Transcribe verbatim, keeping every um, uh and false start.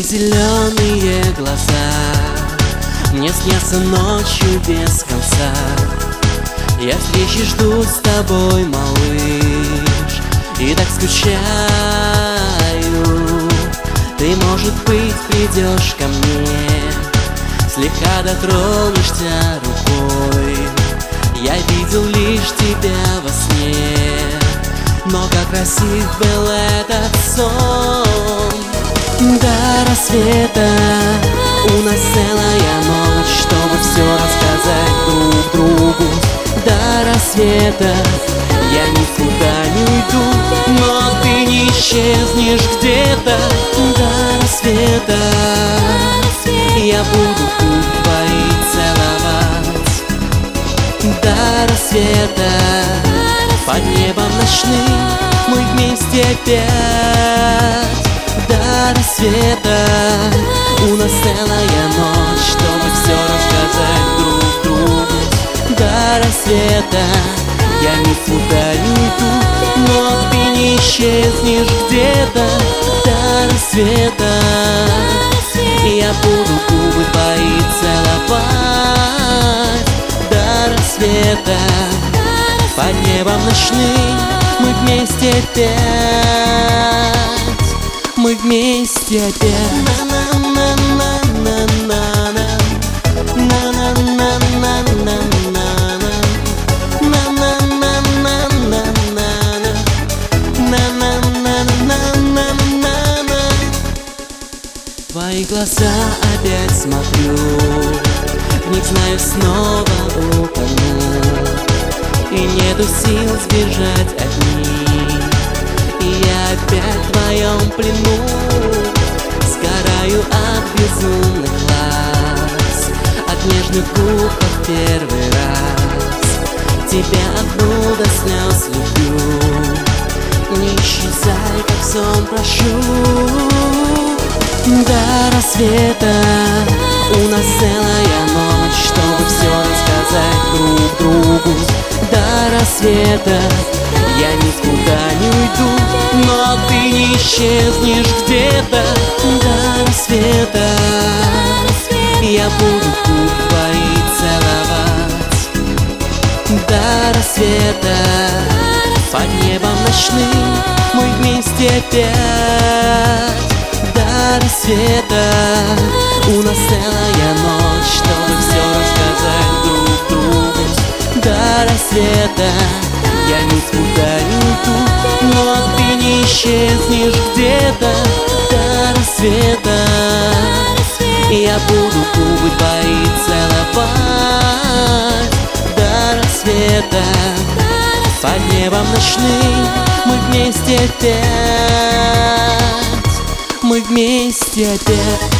зеленые глаза мне снятся ночью без конца. Я встречи жду с тобой, малыш, и так скучаю. Ты, может быть, придешь ко мне, слегка дотронешься рукой. Я видел лишь тебя во сне, но как красив был этот сон. До рассвета у нас целая ночь, чтобы все рассказать друг другу. До рассвета я никуда не уйду, но ты не исчезнешь где-то. До рассвета я буду губы твои целовать. До рассвета под небом ночным мы вместе опять. До рассвета у нас целая ночь, чтобы все рассказать друг другу. До рассвета я никуда не уйду, но ты не исчезнешь где-то. До рассвета я буду губы твои целовать. До рассвета под небом ночным мы вместе опять. Мы вместе опять. В твои глаза опять смотрю, в них, знаю, снова утону, и нету сил сбежать от них. И я опять в твоем плену, сгораю от безумных глаз, от нежных губ в первый раз. Тебя одну до слез люблю, не исчезай, как сон прошу. До рассвета у нас целая ночь, чтобы все рассказать друг другу. До рассвета я никуда не уйду, но ты не исчезнешь где-то. До рассвета я буду губы твои целовать. До рассвета под небом ночным мы вместе опять. До рассвета у нас целая ночь, чтобы все рассказать друг другу. До рассвета я никуда не уйду, но ты не исчезнешь где-то. До рассвета я буду губы твои целовать. До рассвета под небом ночным мы вместе опять. Мы вместе опять.